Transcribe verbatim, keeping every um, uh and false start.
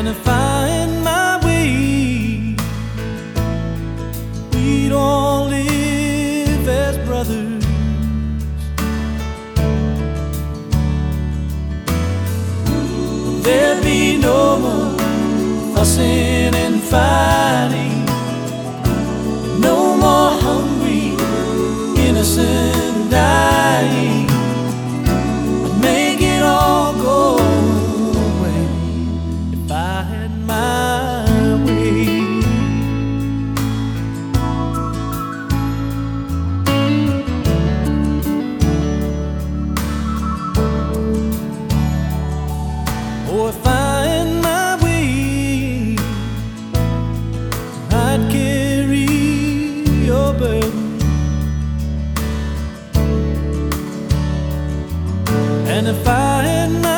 And if I had my way, we'd all live as brothers. There'd be no more fussing and fighting, no more hungry, innocent dying. I'd make it all go away if I had my way. Oh, if I had my way, I'd carry your burden. And if I had my